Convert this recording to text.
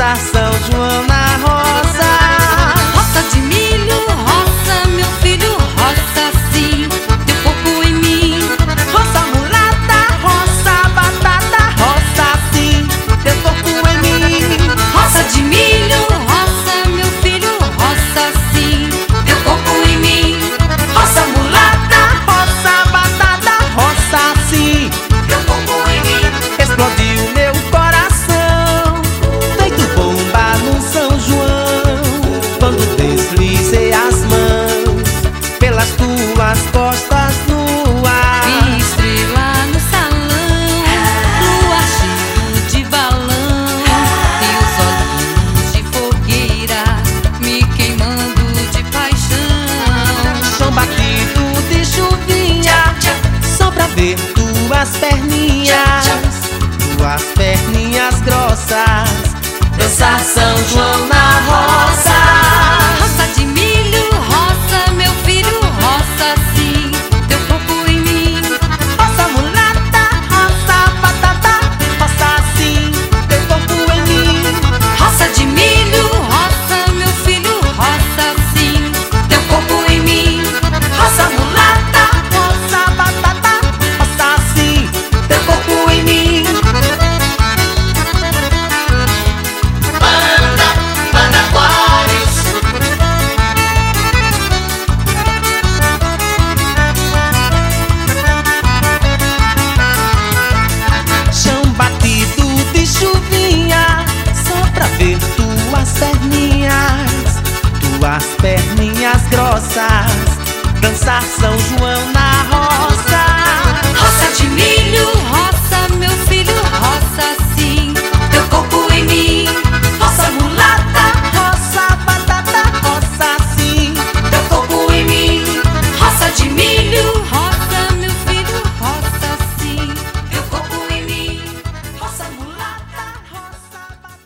dançar São João na roça. Roça de milho, roça, meu filho, roça sim, teu corpo em mim. Roça mulata, roça batata, roça sim, teu corpo em mim. Roça de milho, roça, meu filho, roça sim, teu corpo em mim. Roça mulata, roça batata, roça sim, Teu corpo em mim. explodiu meu coração, feito bomba no São João, quando deslizei as mãos pelas tuas costas no ar. Vi estrela no salão, lua cheio de balão, e os olhinhos de fogueira me queimando de paixão. Chão batido de chuvinha, só pra ver tuas perninhas, tuas perninhas grossas, dançar São João na roça. Roça de milho, roça, meu filho, roça sim, teu corpo em mim. Roça mulata, roça batata, roça sim, teu corpo em mim. Roça de milho, roça, meu filho, roça sim, teu corpo em mim. Roça mulata, roça batata, roça sim, teu corpo em mim. Banda Aquários. Chão batido de chuvinha, só pra ver tuas perninhas grossas, dançar São João na